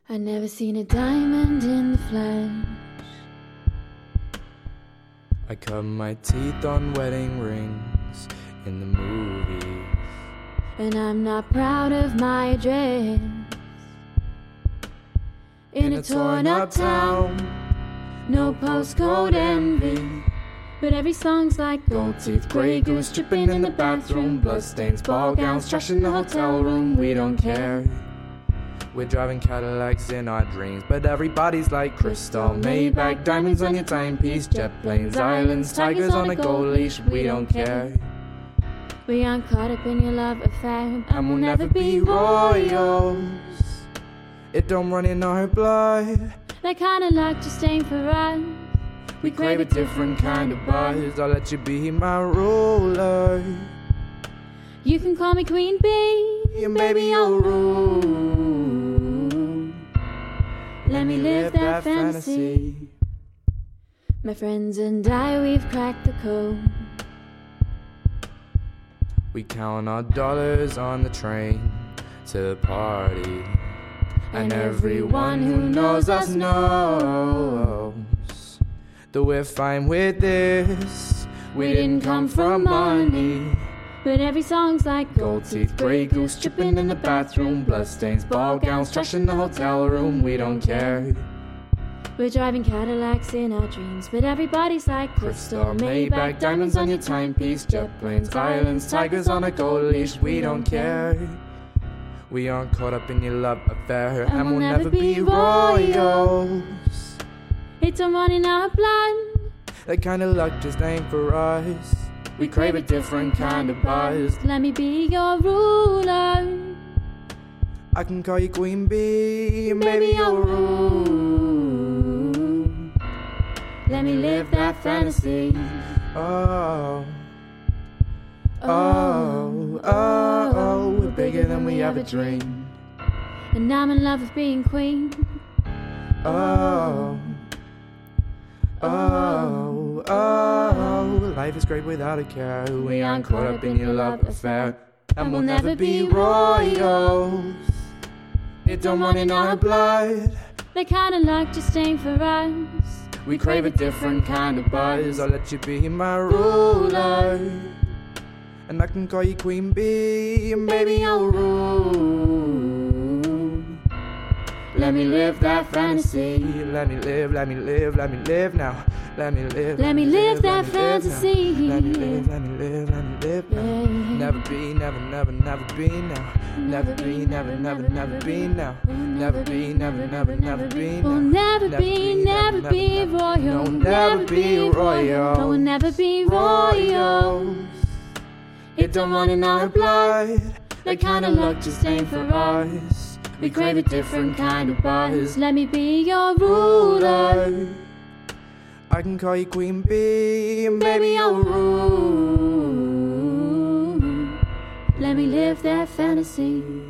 I never seen a diamond in the flesh. I cut my teeth on wedding rings in the movies, And I'm not proud of my address. In a torn up town, no postcode envy, but every song's like gold teeth, grey goose dripping in the bathroom, bloodstains, ball gowns, trash in the hotel room. We don't care. We're driving Cadillacs in our dreams, but everybody's like crystal, Maybach, diamonds on your timepiece, jet planes, islands, tigers on a gold leash. We don't care. We aren't caught up in your love affair, And we'll never be royals. It don't run in our blood. that kind of luck just ain't for us. We crave a different kind of buzz. I'll let you be my ruler. You can call me Queen Bee, And baby, I'll rule. let me live that fantasy. My friends and I, we've cracked the code. We count our dollars on the train to the party, and everyone who knows us knows that we're fine with this. We didn't come from money, but every song's like gold teeth, grey goose dripping in the bathroom, bloodstains, ball gowns, trash in the hotel room. We don't care. We're driving Cadillacs in our dreams, but everybody's like Crystal, Maybach, diamonds on your timepiece, jet planes, islands, tigers on a gold leash. We don't care. We aren't caught up in your love affair, and we'll never be royals. It's a run in our blood. That kind of luck just ain't for us. We crave a different kind of buzz. Let me be your ruler. I can call you Queen Bee, and baby, I'll rule. Let me live that fantasy. Oh, oh, oh, oh, we're bigger than we ever dreamed. And I'm in love with being queen. Oh, oh, oh, life is great without a care. We aren't caught up in your love affair, and we'll never be royals. It don't run in our blood. That kind of luck just ain't for us. We crave a different kind of buzz. I'll let you be my ruler, and I can call you Queen Bee, and baby, I'll rule. Let me live that fantasy. Let me live, let me live, let me live now. Let me live, Let me live that fantasy. Let me live, let me live, let me live now. Never be, never, never, never be now. Never be, never, never, never be now. Never be, never, never, never be now. We'll never be royal. No, never be royal. No, we'll never be royal. It don't run in our blood. That kind of luck just ain't for us. We crave a different kind of buzz. Let me be your ruler. I can call you Queen Bee, and baby, I'll rule. Let me live that fantasy.